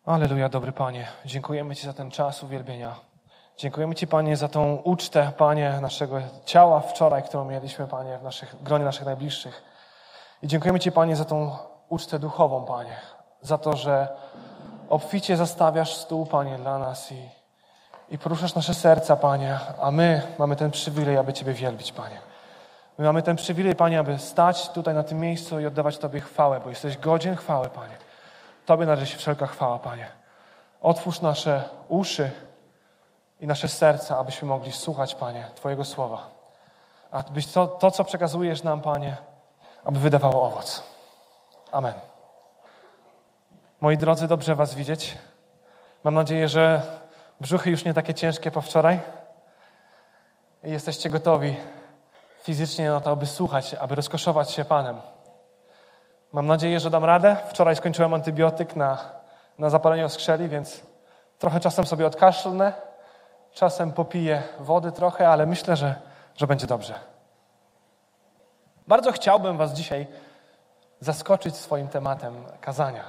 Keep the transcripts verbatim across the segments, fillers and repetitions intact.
Alleluja, dobry Panie. Dziękujemy Ci za ten czas uwielbienia. Dziękujemy Ci, Panie, za tą ucztę, Panie, naszego ciała wczoraj, którą mieliśmy, Panie, w naszych, gronie naszych najbliższych. I dziękujemy Ci, Panie, za tą ucztę duchową, Panie. Za to, że obficie zastawiasz stół, Panie, dla nas i, i poruszasz nasze serca, Panie. A my mamy ten przywilej, aby Ciebie wielbić, Panie. My mamy ten przywilej, Panie, aby stać tutaj na tym miejscu i oddawać Tobie chwałę, bo jesteś godzien chwały, Panie. Tobie należy się wszelka chwała, Panie. Otwórz nasze uszy i nasze serca, abyśmy mogli słuchać, Panie, Twojego słowa. Abyś to, to, co przekazujesz nam, Panie, aby wydawało owoc. Amen. Moi drodzy, dobrze Was widzieć. Mam nadzieję, że brzuchy już nie takie ciężkie po wczoraj. I jesteście gotowi fizycznie na to, aby słuchać, aby rozkoszować się Panem. Mam nadzieję, że dam radę. Wczoraj skończyłem antybiotyk na, na zapalenie oskrzeli, więc trochę czasem sobie odkaszlnę, czasem popiję wody trochę, ale myślę, że, że będzie dobrze. Bardzo chciałbym Was dzisiaj zaskoczyć swoim tematem kazania.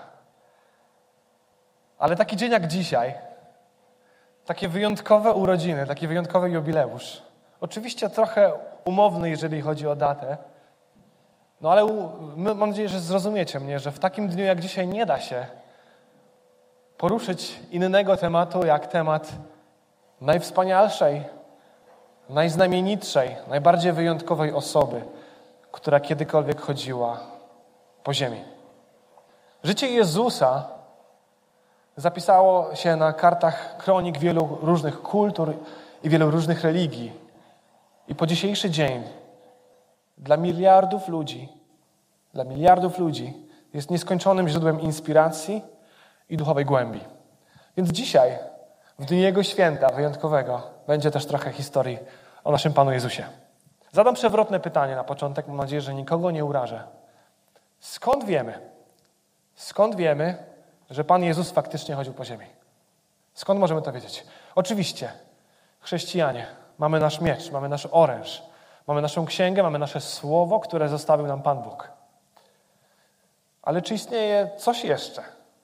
Ale taki dzień jak dzisiaj, takie wyjątkowe urodziny, taki wyjątkowy jubileusz, oczywiście trochę umowny, jeżeli chodzi o datę, no ale mam nadzieję, że zrozumiecie mnie, że w takim dniu jak dzisiaj nie da się poruszyć innego tematu jak temat najwspanialszej, najznamienitszej, najbardziej wyjątkowej osoby, która kiedykolwiek chodziła po ziemi. Życie Jezusa zapisało się na kartach kronik wielu różnych kultur i wielu różnych religii. I po dzisiejszy dzień dla miliardów ludzi, dla miliardów ludzi jest nieskończonym źródłem inspiracji i duchowej głębi. Więc dzisiaj, w dniu Jego święta wyjątkowego, będzie też trochę historii o naszym Panu Jezusie. Zadam przewrotne pytanie na początek, mam nadzieję, że nikogo nie urażę. Skąd wiemy, skąd wiemy, że Pan Jezus faktycznie chodził po ziemi? Skąd możemy to wiedzieć? Oczywiście, chrześcijanie, mamy nasz miecz, mamy nasz oręż, mamy naszą księgę, mamy nasze słowo, które zostawił nam Pan Bóg. Ale czy istnieje coś jeszcze?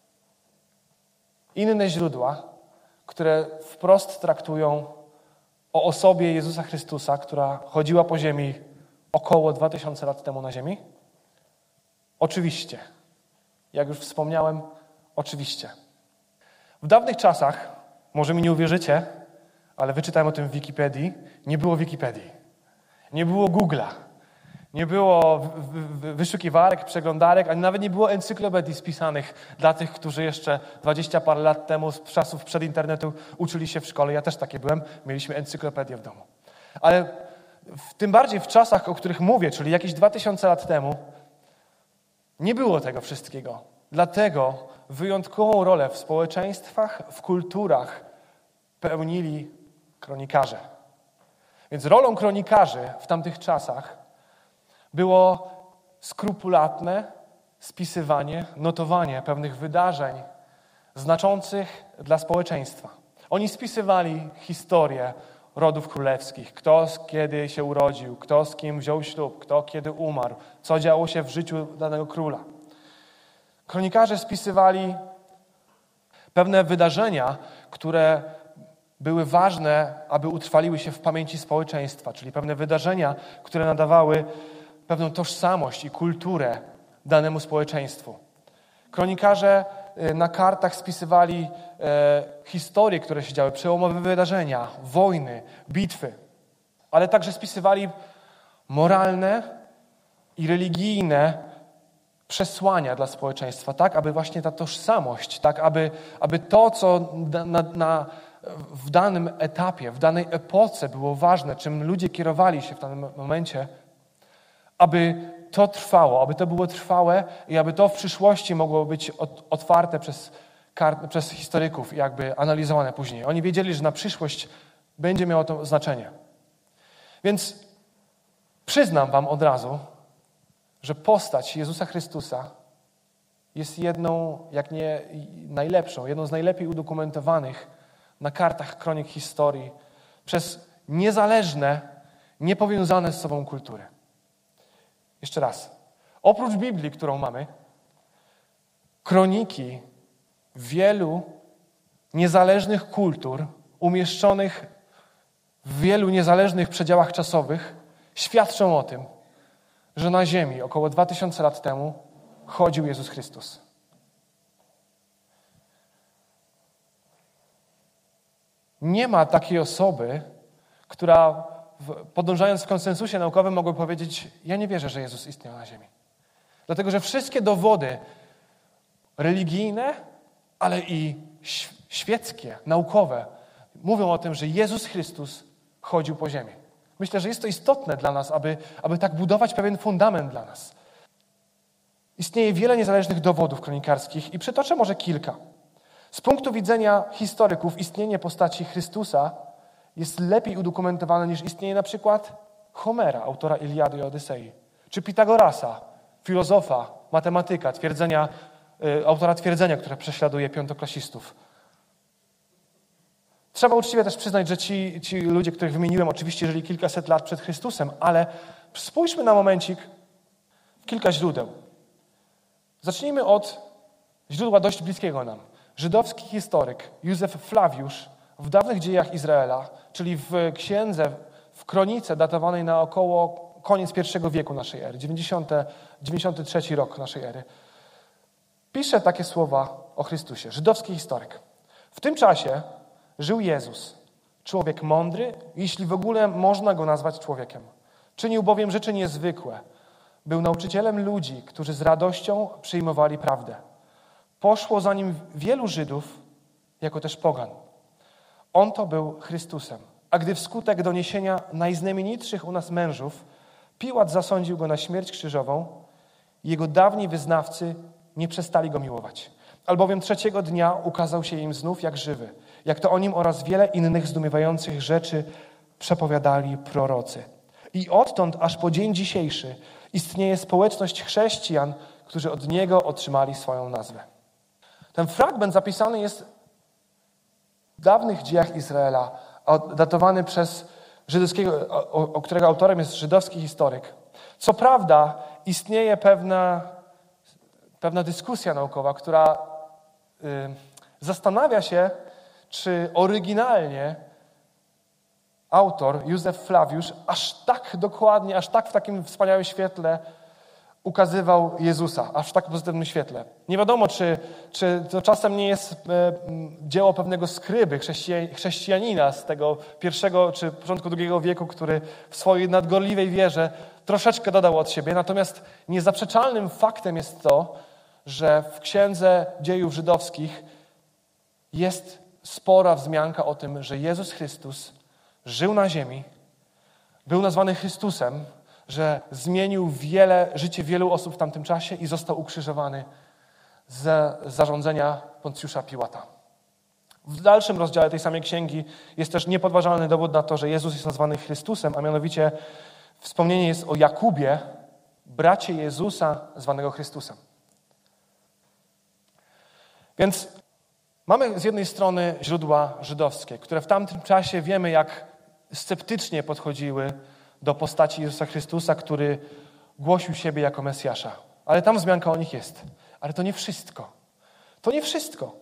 Inne źródła, które wprost traktują o osobie Jezusa Chrystusa, która chodziła po ziemi około dwa tysiące lat temu na ziemi? Oczywiście. Jak już wspomniałem, oczywiście. W dawnych czasach, może mi nie uwierzycie, ale wyczytałem o tym w Wikipedii, nie było Wikipedii. Nie było Google'a. Nie było wyszukiwarek, przeglądarek, ani nawet nie było encyklopedii spisanych dla tych, którzy jeszcze dwadzieścia parę lat temu, z czasów przed internetu, uczyli się w szkole. Ja też takie byłem. Mieliśmy encyklopedię w domu. Ale w, tym bardziej w czasach, o których mówię, czyli jakieś dwa tysiące lat temu, nie było tego wszystkiego. Dlatego wyjątkową rolę w społeczeństwach, w kulturach pełnili kronikarze. Więc rolą kronikarzy w tamtych czasach było skrupulatne spisywanie, notowanie pewnych wydarzeń znaczących dla społeczeństwa. Oni spisywali historię rodów królewskich, kto kiedy się urodził, kto z kim wziął ślub, kto kiedy umarł, co działo się w życiu danego króla. Kronikarze spisywali pewne wydarzenia, które były ważne, aby utrwaliły się w pamięci społeczeństwa, czyli pewne wydarzenia, które nadawały pewną tożsamość i kulturę danemu społeczeństwu. Kronikarze na kartach spisywali e, historie, które się działy, przełomowe wydarzenia, wojny, bitwy, ale także spisywali moralne i religijne przesłania dla społeczeństwa, tak aby właśnie ta tożsamość, tak aby, aby to, co na, na, w danym etapie, w danej epoce było ważne, czym ludzie kierowali się w danym momencie, aby to trwało, aby to było trwałe i aby to w przyszłości mogło być otwarte przez, przez historyków i jakby analizowane później. Oni wiedzieli, że na przyszłość będzie miało to znaczenie. Więc przyznam wam od razu, że postać Jezusa Chrystusa jest jedną, jak nie najlepszą, jedną z najlepiej udokumentowanych na kartach kronik historii przez niezależne, niepowiązane z sobą kultury. Jeszcze raz. Oprócz Biblii, którą mamy, kroniki wielu niezależnych kultur umieszczonych w wielu niezależnych przedziałach czasowych świadczą o tym, że na ziemi około dwa tysiące lat temu chodził Jezus Chrystus. Nie ma takiej osoby, która podążając w konsensusie naukowym mogłaby powiedzieć: ja nie wierzę, że Jezus istniał na ziemi. Dlatego, że wszystkie dowody religijne, ale i świeckie, naukowe mówią o tym, że Jezus Chrystus chodził po ziemi. Myślę, że jest to istotne dla nas, aby, aby tak budować pewien fundament dla nas. Istnieje wiele niezależnych dowodów kronikarskich i przytoczę może kilka. Z punktu widzenia historyków istnienie postaci Chrystusa jest lepiej udokumentowane niż istnieje na przykład Homera, autora Iliady i Odysei, czy Pitagorasa, filozofa, matematyka, twierdzenia, y, autora twierdzenia, które prześladuje piątoklasistów. Trzeba uczciwie też przyznać, że ci, ci ludzie, których wymieniłem, oczywiście żyli kilkaset lat przed Chrystusem, ale spójrzmy na momencik w kilka źródeł. Zacznijmy od źródła dość bliskiego nam. Żydowski historyk Józef Flawiusz w dawnych dziejach Izraela, czyli w księdze, w kronice datowanej na około koniec pierwszego wieku naszej ery, dziewięćdziesiąty, dziewięćdziesiąty trzeci rok naszej ery, pisze takie słowa o Chrystusie. Żydowski historyk. W tym czasie żył Jezus, człowiek mądry, jeśli w ogóle można go nazwać człowiekiem. Czynił bowiem rzeczy niezwykłe. Był nauczycielem ludzi, którzy z radością przyjmowali prawdę. Poszło za nim wielu Żydów, jako też pogan. On to był Chrystusem. A gdy wskutek doniesienia najznamienitszych u nas mężów Piłat zasądził go na śmierć krzyżową, jego dawni wyznawcy nie przestali go miłować. Albowiem trzeciego dnia ukazał się im znów jak żywy, jak to o nim oraz wiele innych zdumiewających rzeczy przepowiadali prorocy. I odtąd aż po dzień dzisiejszy istnieje społeczność chrześcijan, którzy od niego otrzymali swoją nazwę. Ten fragment zapisany jest w dawnych dziejach Izraela, datowany przez żydowskiego, o, o którego autorem jest żydowski historyk. Co prawda istnieje pewna, pewna dyskusja naukowa, która y, zastanawia się, czy oryginalnie autor Józef Flawiusz aż tak dokładnie, aż tak w takim wspaniałym świetle ukazywał Jezusa, aż w tak pozytywnym świetle. Nie wiadomo, czy, czy to czasem nie jest e, dzieło pewnego skryby, chrześcijanina z tego pierwszego czy początku drugiego wieku, który w swojej nadgorliwej wierze troszeczkę dodał od siebie. Natomiast niezaprzeczalnym faktem jest to, że w Księdze Dziejów Żydowskich jest spora wzmianka o tym, że Jezus Chrystus żył na ziemi, był nazwany Chrystusem, że zmienił wiele, życie wielu osób w tamtym czasie i został ukrzyżowany z zarządzenia Poncjusza Piłata. W dalszym rozdziale tej samej księgi jest też niepodważalny dowód na to, że Jezus jest nazwany Chrystusem, a mianowicie wspomnienie jest o Jakubie, bracie Jezusa zwanego Chrystusem. Więc mamy z jednej strony źródła żydowskie, które w tamtym czasie wiemy, jak sceptycznie podchodziły do postaci Jezusa Chrystusa, który głosił siebie jako Mesjasza. Ale tam wzmianka o nich jest. Ale to nie wszystko. To nie wszystko.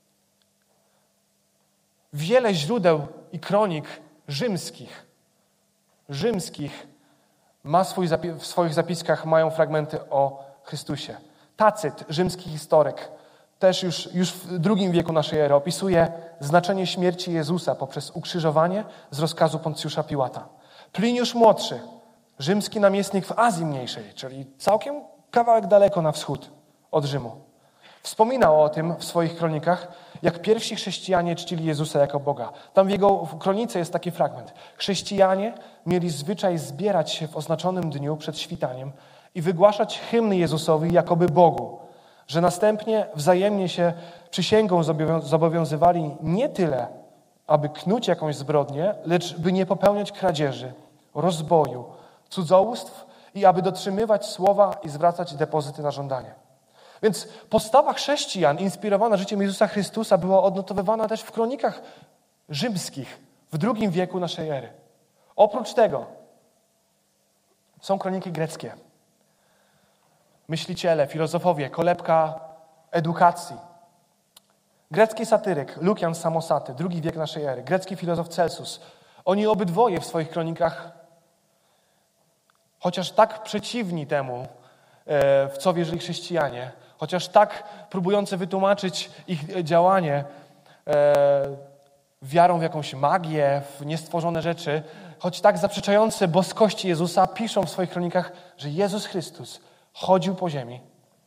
Wiele źródeł i kronik rzymskich, rzymskich ma swój zapi- w swoich zapiskach mają fragmenty o Chrystusie. Tacyt, rzymski historyk, też już, już w drugim wieku naszej ery opisuje znaczenie śmierci Jezusa poprzez ukrzyżowanie z rozkazu Poncjusza Piłata. Pliniusz Młodszy, rzymski namiestnik w Azji Mniejszej, czyli całkiem kawałek daleko na wschód od Rzymu, wspominał o tym w swoich kronikach, jak pierwsi chrześcijanie czcili Jezusa jako Boga. Tam w jego kronice jest taki fragment. Chrześcijanie mieli zwyczaj zbierać się w oznaczonym dniu przed świtaniem i wygłaszać hymny Jezusowi jakoby Bogu, że następnie wzajemnie się przysięgą zobowiązywali nie tyle, aby knuć jakąś zbrodnię, lecz by nie popełniać kradzieży, rozboju, cudzołóstw i aby dotrzymywać słowa i zwracać depozyty na żądanie. Więc postawa chrześcijan inspirowana życiem Jezusa Chrystusa była odnotowywana też w kronikach rzymskich w drugim wieku naszej ery. Oprócz tego są kroniki greckie. Myśliciele, filozofowie, kolebka edukacji Grecki satyryk Lukian z Samosaty, drugi wiek naszej ery, grecki filozof Celsus, oni obydwoje w swoich kronikach, chociaż tak przeciwni temu, w co wierzyli chrześcijanie, chociaż tak próbujący wytłumaczyć ich działanie wiarą w jakąś magię, w niestworzone rzeczy, choć tak zaprzeczający boskości Jezusa, piszą w swoich kronikach, że Jezus Chrystus chodził po ziemi,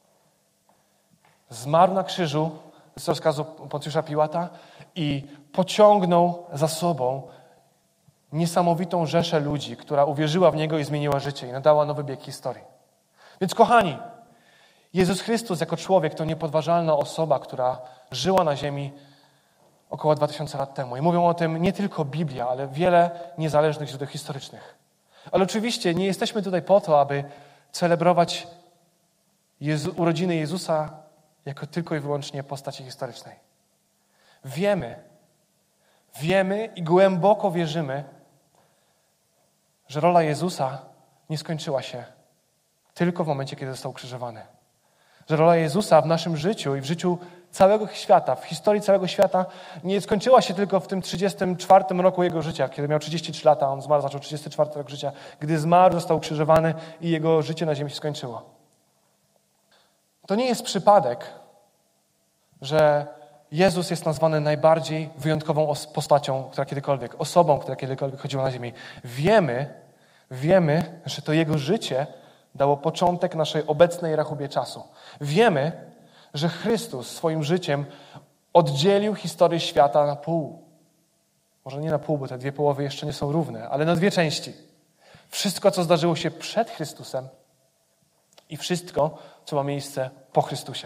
zmarł na krzyżu z rozkazu Poncjusza Piłata i pociągnął za sobą niesamowitą rzeszę ludzi, która uwierzyła w Niego i zmieniła życie i nadała nowy bieg historii. Więc kochani, Jezus Chrystus jako człowiek to niepodważalna osoba, która żyła na ziemi około dwa tysiące lat temu. I mówią o tym nie tylko Biblia, ale wiele niezależnych źródeł historycznych. Ale oczywiście nie jesteśmy tutaj po to, aby celebrować Jezu, urodziny Jezusa jako tylko i wyłącznie postaci historycznej. Wiemy, wiemy i głęboko wierzymy, że rola Jezusa nie skończyła się tylko w momencie, kiedy został ukrzyżowany. Że rola Jezusa w naszym życiu i w życiu całego świata, w historii całego świata nie skończyła się tylko w tym trzydziestym czwartym roku Jego życia, kiedy miał trzydzieści trzy lata, on zmarł, zaczął trzydziesty czwarty rok życia. Gdy zmarł, został ukrzyżowany i Jego życie na ziemi się skończyło. To nie jest przypadek, że Jezus jest nazwany najbardziej wyjątkową postacią, która kiedykolwiek, osobą, która kiedykolwiek chodziła na ziemi. Wiemy, wiemy, że to Jego życie dało początek naszej obecnej rachubie czasu. Wiemy, że Chrystus swoim życiem oddzielił historię świata na pół. Może nie na pół, bo te dwie połowy jeszcze nie są równe, ale na dwie części. Wszystko, co zdarzyło się przed Chrystusem i wszystko, co ma miejsce po Chrystusie.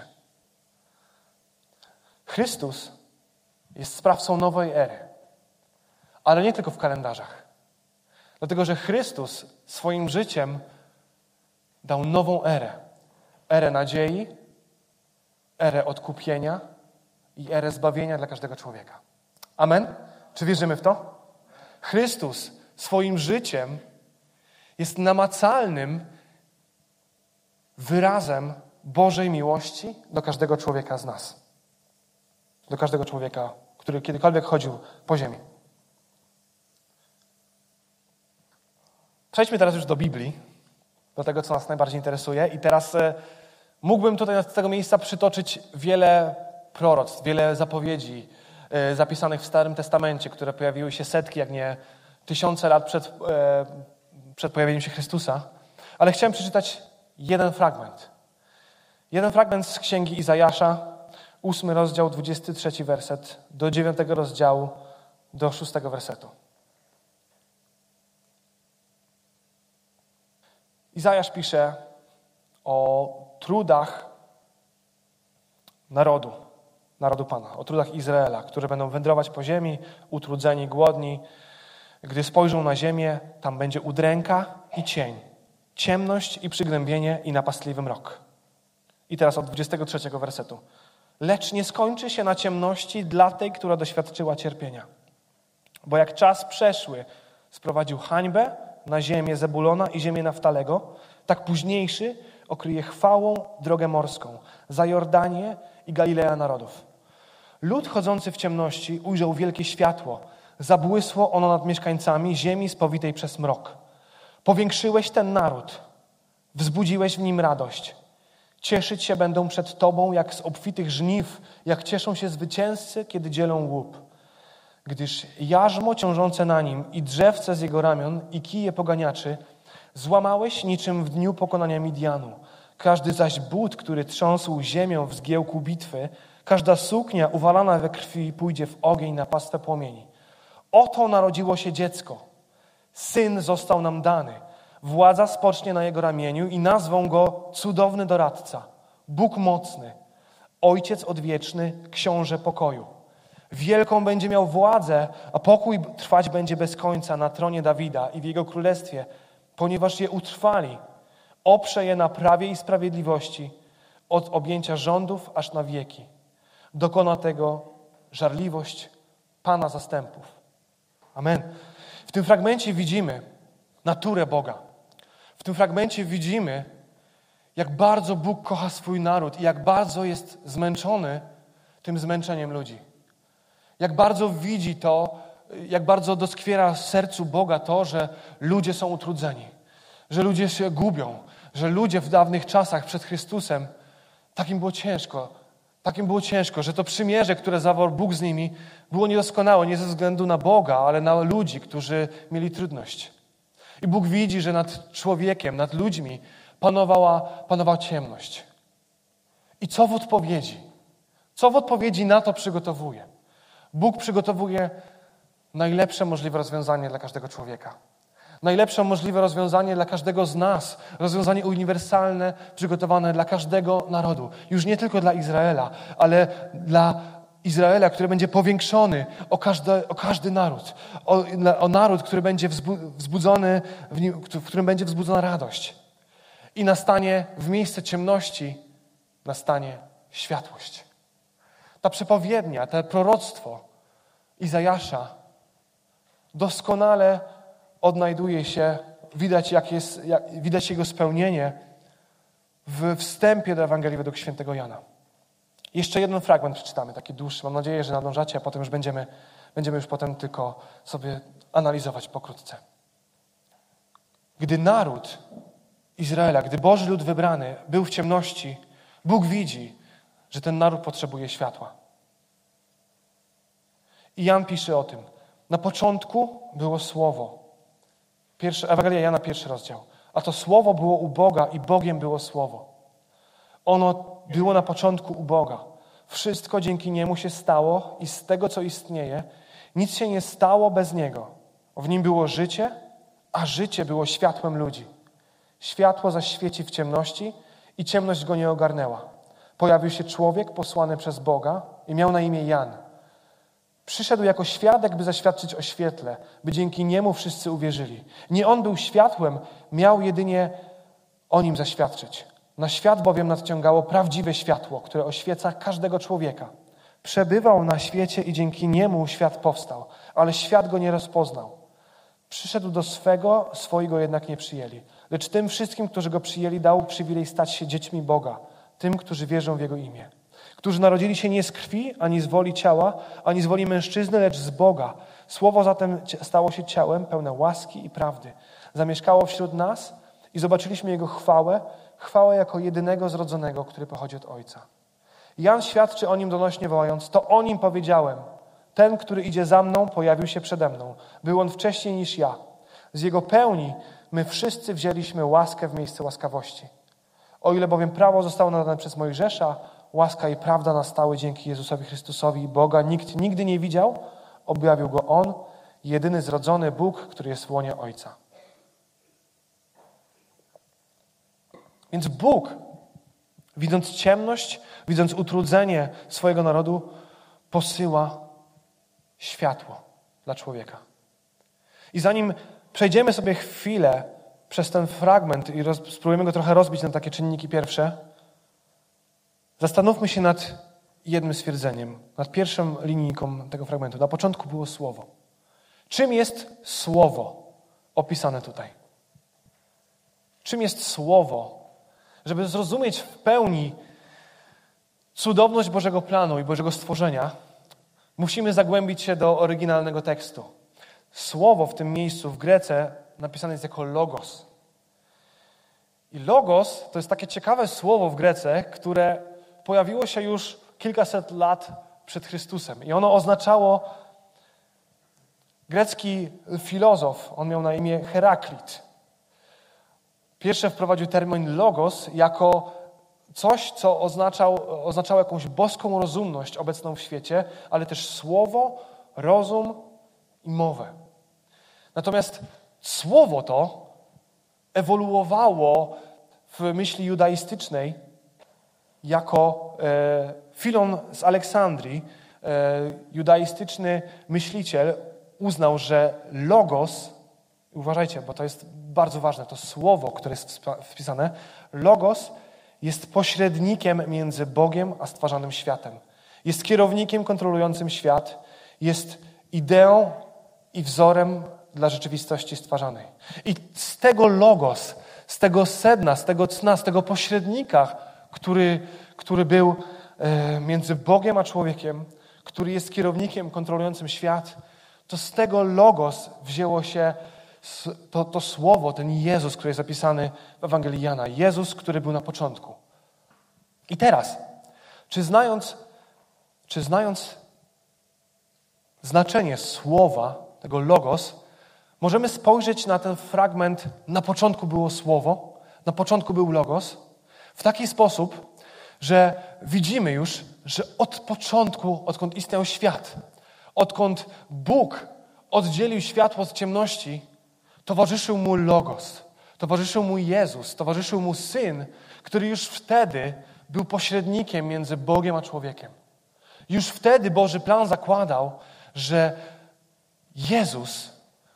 Chrystus jest sprawcą nowej ery, ale nie tylko w kalendarzach. Dlatego, że Chrystus swoim życiem dał nową erę. Erę nadziei, erę odkupienia i erę zbawienia dla każdego człowieka. Amen? Czy wierzymy w to? Chrystus swoim życiem jest namacalnym wyrazem Bożej miłości do każdego człowieka z nas. Do każdego człowieka, który kiedykolwiek chodził po ziemi. Przejdźmy teraz już do Biblii, do tego, co nas najbardziej interesuje. I teraz e, mógłbym tutaj z tego miejsca przytoczyć wiele proroctw, wiele zapowiedzi e, zapisanych w Starym Testamencie, które pojawiły się setki, jak nie tysiące lat przed, e, przed pojawieniem się Chrystusa. Ale chciałem przeczytać jeden fragment. Jeden fragment z Księgi Izajasza, ósmy rozdział, dwudziesty trzeci werset, do dziewiątego rozdziału, do szóstego wersetu. Izajasz pisze o trudach narodu, narodu Pana, o trudach Izraela, którzy będą wędrować po ziemi, utrudzeni, głodni. Gdy spojrzą na ziemię, tam będzie udręka i cień, ciemność i przygnębienie i napastliwy mrok. I teraz od dwudziestego trzeciego wersetu. Lecz nie skończy się na ciemności dla tej, która doświadczyła cierpienia. Bo jak czas przeszły sprowadził hańbę na ziemię Zebulona i ziemię Naftalego, tak późniejszy okryje chwałą drogę morską, za Jordanię i Galileę narodów. Lud chodzący w ciemności ujrzał wielkie światło, zabłysło ono nad mieszkańcami ziemi spowitej przez mrok. Powiększyłeś ten naród, wzbudziłeś w nim radość. Cieszyć się będą przed Tobą jak z obfitych żniw, jak cieszą się zwycięzcy, kiedy dzielą łup. Gdyż jarzmo ciążące na nim i drzewce z jego ramion i kije poganiaczy złamałeś niczym w dniu pokonania Midianu. Każdy zaś but, który trząsł ziemią w zgiełku bitwy, każda suknia uwalana we krwi pójdzie w ogień na pastwę płomieni. Oto narodziło się dziecko. Syn został nam dany. Władza spocznie na jego ramieniu i nazwą go Cudowny Doradca, Bóg Mocny, Ojciec Odwieczny, Książę Pokoju. Wielką będzie miał władzę, a pokój trwać będzie bez końca na tronie Dawida i w jego królestwie, ponieważ je utrwali. Oprze je na prawie i sprawiedliwości od objęcia rządów aż na wieki. Dokona tego żarliwość Pana zastępów. Amen. W tym fragmencie widzimy naturę Boga. W tym fragmencie widzimy, jak bardzo Bóg kocha swój naród i jak bardzo jest zmęczony tym zmęczeniem ludzi. Jak bardzo widzi to, jak bardzo doskwiera sercu Boga to, że ludzie są utrudzeni, że ludzie się gubią, że ludzie w dawnych czasach przed Chrystusem, takim było ciężko, takim było ciężko, że to przymierze, które zawarł Bóg z nimi, było niedoskonałe, nie ze względu na Boga, ale na ludzi, którzy mieli trudność. I Bóg widzi, że nad człowiekiem, nad ludźmi panowała, panowała ciemność. I co w odpowiedzi? Co w odpowiedzi na to przygotowuje? Bóg przygotowuje najlepsze możliwe rozwiązanie dla każdego człowieka. Najlepsze możliwe rozwiązanie dla każdego z nas. Rozwiązanie uniwersalne, przygotowane dla każdego narodu. Już nie tylko dla Izraela, ale dla Izraela, który będzie powiększony o każdy, o każdy naród. O, o naród, który będzie wzbudzony, w, nim, w którym będzie wzbudzona radość. I nastanie w miejsce ciemności, nastanie światłość. Ta przepowiednia, to proroctwo Izajasza doskonale odnajduje się, widać, jak jest, jak, widać jego spełnienie w wstępie do Ewangelii według świętego Jana. Jeszcze jeden fragment przeczytamy, taki dłuższy. Mam nadzieję, że nadążacie, a potem już będziemy, będziemy już potem tylko sobie analizować pokrótce. Gdy naród Izraela, gdy Boży lud wybrany był w ciemności, Bóg widzi, że ten naród potrzebuje światła. I Jan pisze o tym. Na początku było Słowo. Pierwszy, Ewangelia Jana, pierwszy rozdział. A to Słowo było u Boga i Bogiem było Słowo. Ono było na początku u Boga. Wszystko dzięki Niemu się stało i z tego, co istnieje, nic się nie stało bez Niego. W Nim było życie, a życie było światłem ludzi. Światło zaś świeci w ciemności i ciemność go nie ogarnęła. Pojawił się człowiek posłany przez Boga i miał na imię Jan. Przyszedł jako świadek, by zaświadczyć o świetle, by dzięki Niemu wszyscy uwierzyli. Nie On był światłem, miał jedynie o Nim zaświadczyć. Na świat bowiem nadciągało prawdziwe światło, które oświeca każdego człowieka. Przebywał na świecie i dzięki Niemu świat powstał, ale świat go nie rozpoznał. Przyszedł do swego, swoi go jednak nie przyjęli. Lecz tym wszystkim, którzy go przyjęli, dał przywilej stać się dziećmi Boga, tym, którzy wierzą w Jego imię. Którzy narodzili się nie z krwi, ani z woli ciała, ani z woli mężczyzny, lecz z Boga. Słowo zatem stało się ciałem, pełne łaski i prawdy. Zamieszkało wśród nas i zobaczyliśmy Jego chwałę, chwałę jako jedynego zrodzonego, który pochodzi od Ojca. Jan świadczy o Nim donośnie wołając, to o Nim powiedziałem. Ten, który idzie za mną, pojawił się przede mną. Był On wcześniej niż ja. Z Jego pełni my wszyscy wzięliśmy łaskę w miejsce łaskawości. O ile bowiem prawo zostało nadane przez Mojżesza, łaska i prawda nastały dzięki Jezusowi Chrystusowi i Boga. Nikt nigdy nie widział, objawił Go On, jedyny zrodzony Bóg, który jest w łonie Ojca. Więc Bóg, widząc ciemność, widząc utrudzenie swojego narodu, posyła światło dla człowieka. I zanim przejdziemy sobie chwilę przez ten fragment i roz, spróbujemy go trochę rozbić na takie czynniki pierwsze, zastanówmy się nad jednym stwierdzeniem, nad pierwszą linijką tego fragmentu. Na początku było Słowo. Czym jest Słowo opisane tutaj? Czym jest Słowo? Żeby zrozumieć w pełni cudowność Bożego planu i Bożego stworzenia, musimy zagłębić się do oryginalnego tekstu. Słowo w tym miejscu w Grece napisane jest jako logos. I logos to jest takie ciekawe słowo w Grece, które pojawiło się już kilkaset lat przed Chrystusem. I ono oznaczało, grecki filozof, on miał na imię Heraklit. Pierwsze wprowadził termin logos jako coś, co oznaczał, oznaczało jakąś boską rozumność obecną w świecie, ale też słowo, rozum i mowę. Natomiast słowo to ewoluowało w myśli judaistycznej jako e, Filon z Aleksandrii, e, judaistyczny myśliciel, uznał, że logos, uważajcie, bo to jest bardzo ważne, to słowo, które jest wpisane, logos jest pośrednikiem między Bogiem a stwarzanym światem. Jest kierownikiem kontrolującym świat, jest ideą i wzorem dla rzeczywistości stwarzanej. I z tego logos, z tego sedna, z tego cna, z tego pośrednika, który, który był między Bogiem a człowiekiem, który jest kierownikiem kontrolującym świat, to z tego logos wzięło się to, to słowo, ten Jezus, który jest zapisany w Ewangelii Jana. Jezus, który był na początku. I teraz, czy znając, czy znając znaczenie słowa, tego logos, możemy spojrzeć na ten fragment na początku było słowo, na początku był logos, w taki sposób, że widzimy już, że od początku, odkąd istniał świat, odkąd Bóg oddzielił światło od ciemności, towarzyszył mu Logos, towarzyszył mu Jezus, towarzyszył mu Syn, który już wtedy był pośrednikiem między Bogiem a człowiekiem. Już wtedy Boży plan zakładał, że Jezus,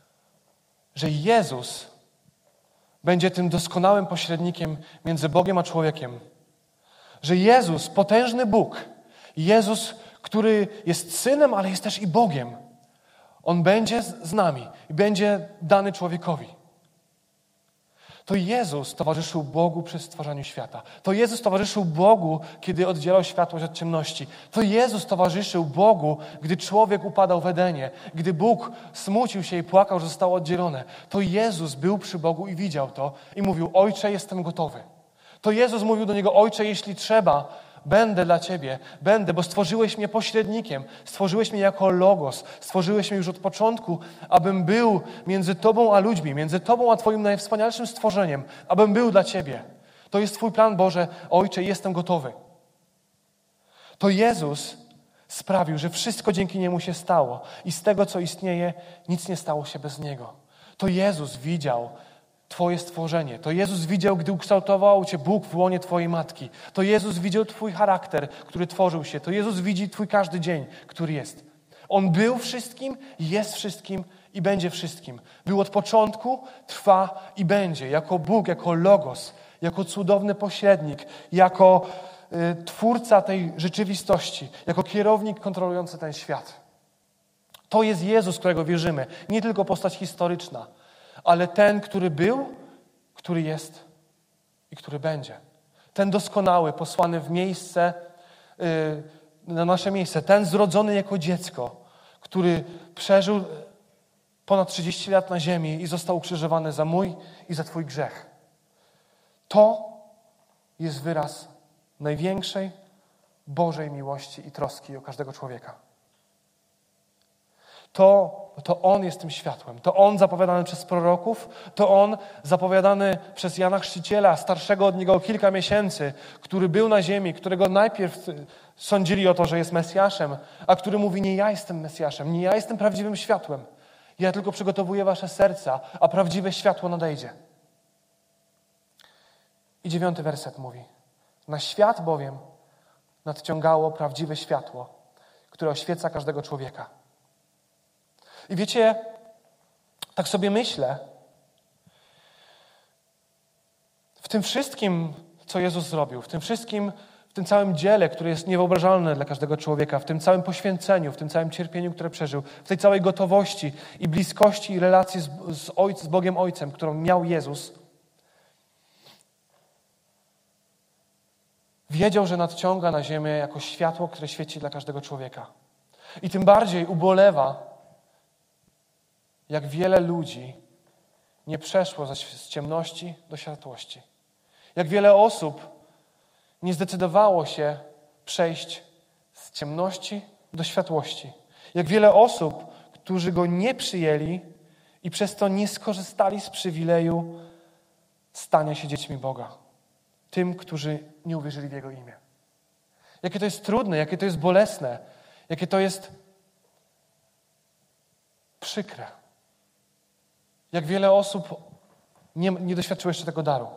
że Jezus będzie tym doskonałym pośrednikiem między Bogiem a człowiekiem. Że Jezus, potężny Bóg, Jezus, który jest Synem, ale jest też i Bogiem, On będzie z nami i będzie dany człowiekowi. To Jezus towarzyszył Bogu przy stwarzaniu świata. To Jezus towarzyszył Bogu, kiedy oddzielał światłość od ciemności. To Jezus towarzyszył Bogu, gdy człowiek upadał w Edenie. Gdy Bóg smucił się i płakał, że zostało oddzielone. To Jezus był przy Bogu i widział to i mówił: Ojcze, jestem gotowy. To Jezus mówił do Niego: Ojcze, jeśli trzeba, będę dla Ciebie, będę, bo stworzyłeś mnie pośrednikiem, stworzyłeś mnie jako Logos, stworzyłeś mnie już od początku, abym był między Tobą a ludźmi, między Tobą a Twoim najwspanialszym stworzeniem, abym był dla Ciebie. To jest Twój plan, Boże. Ojcze, jestem gotowy. To Jezus sprawił, że wszystko dzięki Niemu się stało i z tego, co istnieje, nic nie stało się bez Niego. To Jezus widział Twoje stworzenie. To Jezus widział, gdy ukształtował Cię Bóg w łonie Twojej matki. To Jezus widział Twój charakter, który tworzył się. To Jezus widzi Twój każdy dzień, który jest. On był wszystkim, jest wszystkim i będzie wszystkim. Był od początku, trwa i będzie. Jako Bóg, jako Logos, jako cudowny pośrednik, jako y, Twórca tej rzeczywistości, jako kierownik kontrolujący ten świat. To jest Jezus, którego wierzymy. Nie tylko postać historyczna, ale ten, który był, który jest i który będzie. Ten doskonały, posłany w miejsce, yy, na nasze miejsce. Ten zrodzony jako dziecko, który przeżył ponad trzydzieści lat na ziemi i został ukrzyżowany za mój i za Twój grzech. To jest wyraz największej Bożej miłości i troski o każdego człowieka. To, to On jest tym światłem. To On zapowiadany przez proroków, to On zapowiadany przez Jana Chrzciciela, starszego od Niego o kilka miesięcy, który był na ziemi, którego najpierw sądzili o to, że jest Mesjaszem, a który mówi: nie ja jestem Mesjaszem, nie ja jestem prawdziwym światłem. Ja tylko przygotowuję wasze serca, a prawdziwe światło nadejdzie. I dziewiąty werset mówi: na świat bowiem nadciągało prawdziwe światło, które oświeca każdego człowieka. I wiecie, tak sobie myślę, w tym wszystkim, co Jezus zrobił, w tym wszystkim, w tym całym dziele, które jest niewyobrażalne dla każdego człowieka, w tym całym poświęceniu, w tym całym cierpieniu, które przeżył, w tej całej gotowości i bliskości i relacji z, z, Ojc, z Bogiem Ojcem, którą miał Jezus, wiedział, że nadciąga na ziemię jako światło, które świeci dla każdego człowieka. I tym bardziej ubolewa, jak wiele ludzi nie przeszło z ciemności do światłości. Jak wiele osób nie zdecydowało się przejść z ciemności do światłości. Jak wiele osób, którzy Go nie przyjęli i przez to nie skorzystali z przywileju stania się dziećmi Boga. Tym, którzy nie uwierzyli w Jego imię. Jakie to jest trudne, jakie to jest bolesne, jakie to jest przykre. Jak wiele osób nie, nie doświadczyło jeszcze tego daru.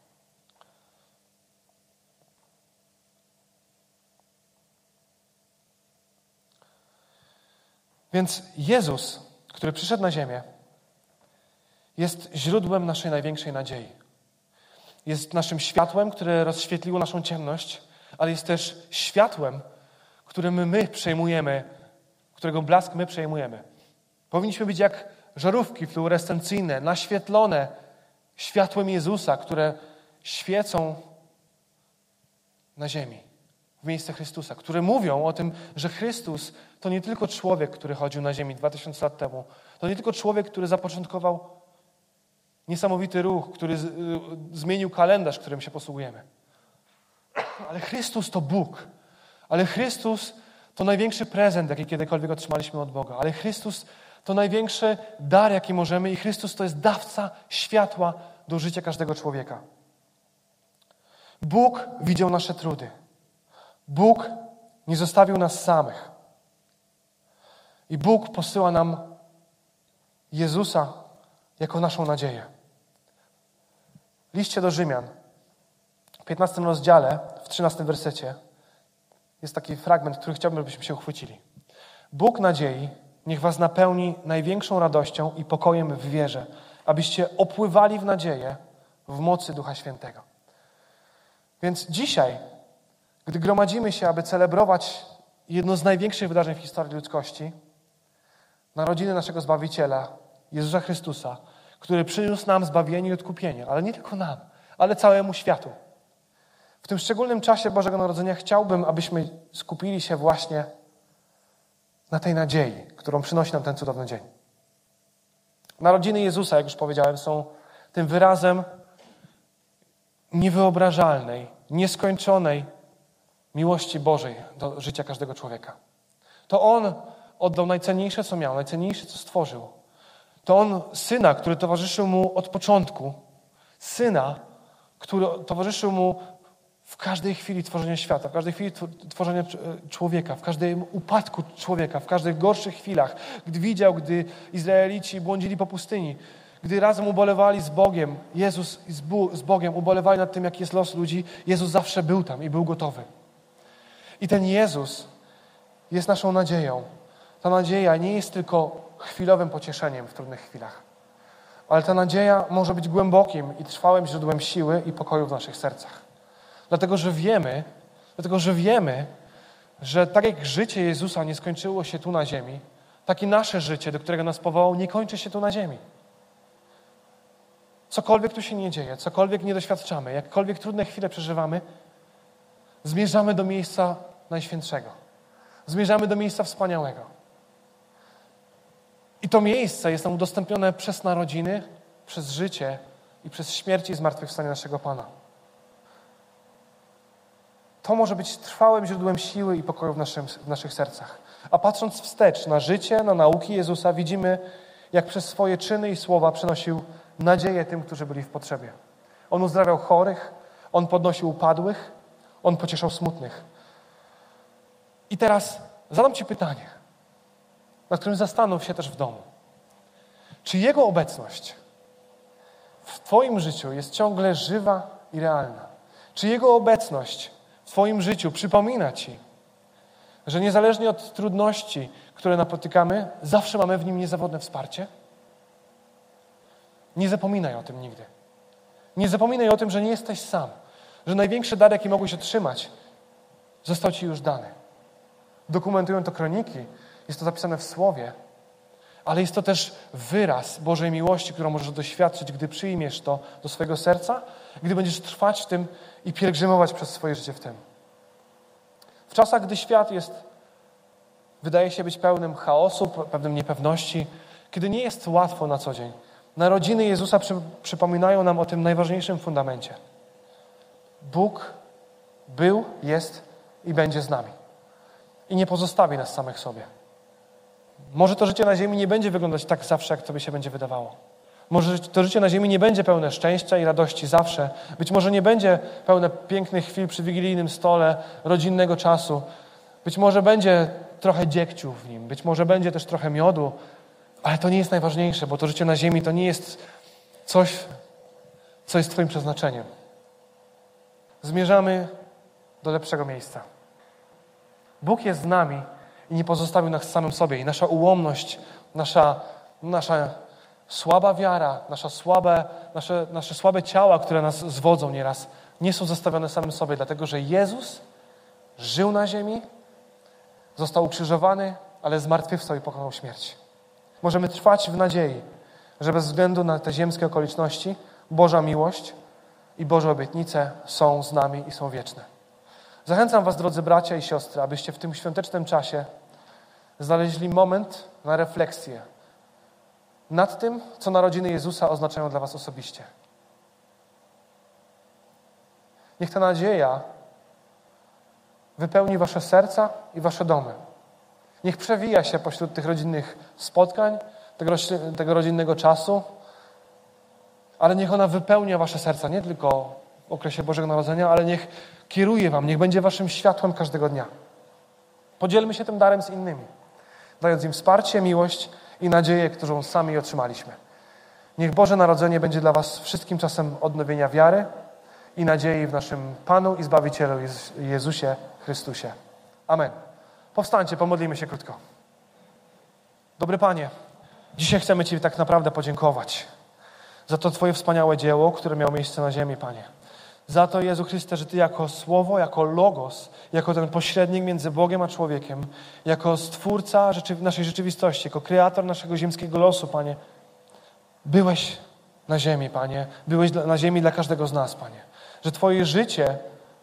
Więc Jezus, który przyszedł na ziemię, jest źródłem naszej największej nadziei. Jest naszym światłem, które rozświetliło naszą ciemność, ale jest też światłem, którym my przejmujemy, którego blask my przejmujemy. Powinniśmy być jak żarówki fluorescencyjne, naświetlone światłem Jezusa, które świecą na ziemi. w miejsce Chrystusa, które mówią o tym, że Chrystus to nie tylko człowiek, który chodził na ziemi dwa tysiące lat temu. To nie tylko człowiek, który zapoczątkował niesamowity ruch, który z, y, zmienił kalendarz, którym się posługujemy. Ale Chrystus to Bóg. Ale Chrystus to największy prezent, jaki kiedykolwiek otrzymaliśmy od Boga. Ale Chrystus to największy dar, jaki możemy i Chrystus to jest dawca światła do życia każdego człowieka. Bóg widział nasze trudy. Bóg nie zostawił nas samych. I Bóg posyła nam Jezusa jako naszą nadzieję. W liście do Rzymian, w piętnastym rozdziale, w trzynastym wersecie, jest taki fragment, który chciałbym, żebyśmy się uchwycili. Bóg nadziei niech was napełni największą radością i pokojem w wierze, abyście opływali w nadzieję w mocy Ducha Świętego. Więc dzisiaj, gdy gromadzimy się, aby celebrować jedno z największych wydarzeń w historii ludzkości, narodziny naszego Zbawiciela, Jezusa Chrystusa, który przyniósł nam zbawienie i odkupienie, ale nie tylko nam, ale całemu światu. W tym szczególnym czasie Bożego Narodzenia chciałbym, abyśmy skupili się właśnie na tej nadziei, którą przynosi nam ten cudowny dzień. Narodziny Jezusa, jak już powiedziałem, są tym wyrazem niewyobrażalnej, nieskończonej miłości Bożej do życia każdego człowieka. To On oddał najcenniejsze, co miał, najcenniejsze, co stworzył. To On Syna, który towarzyszył Mu od początku. Syna, który towarzyszył Mu w każdej chwili tworzenia świata, w każdej chwili tworzenia człowieka, w każdym upadku człowieka, w każdych gorszych chwilach, gdy widział, gdy Izraelici błądzili po pustyni, gdy razem ubolewali z Bogiem, Jezus z Bogiem ubolewali nad tym, jaki jest los ludzi, Jezus zawsze był tam i był gotowy. I ten Jezus jest naszą nadzieją. Ta nadzieja nie jest tylko chwilowym pocieszeniem w trudnych chwilach, ale ta nadzieja może być głębokim i trwałym źródłem siły i pokoju w naszych sercach. Dlatego, że wiemy, dlatego, że wiemy, że tak jak życie Jezusa nie skończyło się tu na ziemi, tak i nasze życie, do którego nas powołał, nie kończy się tu na ziemi. Cokolwiek tu się nie dzieje, cokolwiek nie doświadczamy, jakkolwiek trudne chwile przeżywamy, zmierzamy do miejsca najświętszego. Zmierzamy do miejsca wspaniałego. I to miejsce jest nam udostępnione przez narodziny, przez życie i przez śmierć i zmartwychwstanie naszego Pana. To może być trwałym źródłem siły i pokoju w, naszym, w naszych sercach. A patrząc wstecz na życie, na nauki Jezusa, widzimy, jak przez swoje czyny i słowa przynosił nadzieję tym, którzy byli w potrzebie. On uzdrawiał chorych, On podnosił upadłych, On pocieszał smutnych. I teraz zadam Ci pytanie, nad którym zastanów się też w domu. Czy Jego obecność w Twoim życiu jest ciągle żywa i realna? Czy Jego obecność w Twoim życiu przypomina Ci, że niezależnie od trudności, które napotykamy, zawsze mamy w Nim niezawodne wsparcie? Nie zapominaj o tym nigdy. Nie zapominaj o tym, że nie jesteś sam. Że największy dar, jaki mogłeś otrzymać, został Ci już dany. Dokumentują to kroniki, jest to zapisane w Słowie, ale jest to też wyraz Bożej miłości, którą możesz doświadczyć, gdy przyjmiesz to do swojego serca, gdy będziesz trwać w tym i pielgrzymować przez swoje życie w tym. W czasach, gdy świat jest, wydaje się być pełnym chaosu, pewnym niepewności, kiedy nie jest łatwo na co dzień, narodziny Jezusa przy, przypominają nam o tym najważniejszym fundamencie. Bóg był, jest i będzie z nami. I nie pozostawi nas samych sobie. Może to życie na ziemi nie będzie wyglądać tak zawsze, jak Tobie się będzie wydawało. Może to życie na ziemi nie będzie pełne szczęścia i radości zawsze. Być może nie będzie pełne pięknych chwil przy wigilijnym stole, rodzinnego czasu. Być może będzie trochę dziegciu w nim. Być może będzie też trochę miodu. Ale to nie jest najważniejsze, bo to życie na ziemi to nie jest coś, co jest Twoim przeznaczeniem. Zmierzamy do lepszego miejsca. Bóg jest z nami i nie pozostawił nas samym sobie. I nasza ułomność, nasza, nasza słaba wiara, nasza słabe, nasze, nasze słabe ciała, które nas zwodzą nieraz, nie są zostawione samym sobie, dlatego że Jezus żył na ziemi, został ukrzyżowany, ale zmartwychwstał i pokonał śmierć. Możemy trwać w nadziei, że bez względu na te ziemskie okoliczności Boża miłość i Boże obietnice są z nami i są wieczne. Zachęcam was, drodzy bracia i siostry, abyście w tym świątecznym czasie znaleźli moment na refleksję nad tym, co narodziny Jezusa oznaczają dla was osobiście. Niech ta nadzieja wypełni wasze serca i wasze domy. Niech przewija się pośród tych rodzinnych spotkań, tego, tego rodzinnego czasu, ale niech ona wypełnia wasze serca, nie tylko w okresie Bożego Narodzenia, ale niech kieruje wam, niech będzie waszym światłem każdego dnia. Podzielmy się tym darem z innymi, dając im wsparcie, miłość i nadzieję, którą sami otrzymaliśmy. Niech Boże Narodzenie będzie dla was wszystkim czasem odnowienia wiary i nadziei w naszym Panu i Zbawicielu Jezusie Chrystusie. Amen. Powstańcie, pomodlimy się krótko. Dobry Panie, dzisiaj chcemy Ci tak naprawdę podziękować za to Twoje wspaniałe dzieło, które miało miejsce na ziemi, Panie. Za to, Jezu Chryste, że Ty jako Słowo, jako Logos, jako ten pośrednik między Bogiem a człowiekiem, jako Stwórca naszej rzeczywistości, jako Kreator naszego ziemskiego losu, Panie, byłeś na ziemi, Panie. Byłeś na ziemi dla każdego z nas, Panie. Że Twoje życie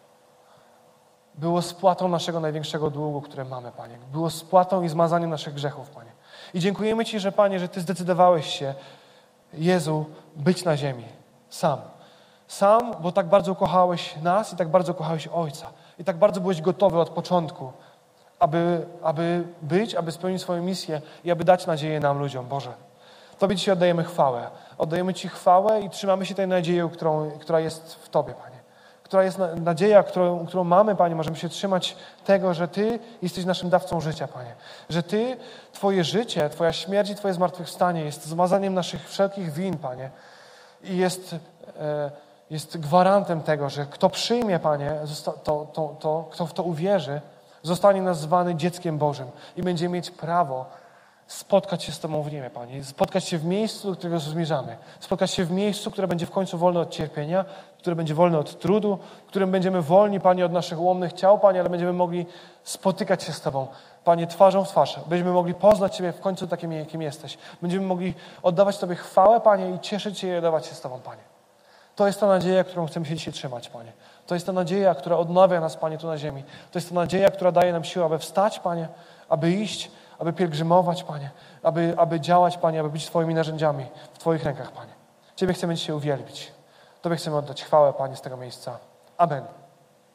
było spłatą naszego największego długu, które mamy, Panie. Było spłatą i zmazaniem naszych grzechów, Panie. I dziękujemy Ci, że Panie, że Ty zdecydowałeś się, Jezu, być na ziemi. Sam. Sam, bo tak bardzo kochałeś nas i tak bardzo kochałeś Ojca. I tak bardzo byłeś gotowy od początku, aby, aby być, aby spełnić swoją misję i aby dać nadzieję nam, ludziom, Boże. Tobie dzisiaj oddajemy chwałę. Oddajemy Ci chwałę i trzymamy się tej nadziei, którą, która jest w Tobie, Panie. Która jest nadzieja, którą, którą mamy, Panie. Możemy się trzymać tego, że Ty jesteś naszym dawcą życia, Panie. Że Ty, Twoje życie, Twoja śmierć i Twoje zmartwychwstanie jest zmazaniem naszych wszelkich win, Panie. I jest, e, jest gwarantem tego, że kto przyjmie, Panie, to, to, to, to, kto w to uwierzy, zostanie nazwany dzieckiem Bożym i będzie mieć prawo spotkać się z Tobą w niebie, Panie. Spotkać się w miejscu, do którego zmierzamy. Spotkać się w miejscu, które będzie w końcu wolne od cierpienia, które będzie wolne od trudu, w którym będziemy wolni, Panie, od naszych ułomnych ciał, Panie, ale będziemy mogli spotykać się z Tobą, Panie, twarzą w twarz. Będziemy mogli poznać Ciebie w końcu takim, jakim jesteś. Będziemy mogli oddawać Tobie chwałę, Panie, i cieszyć się i radować się z Tobą, Panie. To jest ta nadzieja, którą chcemy się dzisiaj trzymać, Panie. To jest ta nadzieja, która odnawia nas, Panie, tu na ziemi. To jest ta nadzieja, która daje nam siłę, aby wstać, Panie, aby iść, aby pielgrzymować, Panie, aby, aby działać, Panie, aby być Twoimi narzędziami w Twoich rękach, Panie. Ciebie chcemy dzisiaj uwielbić. Tobie chcemy oddać chwałę, Panie, z tego miejsca. Amen.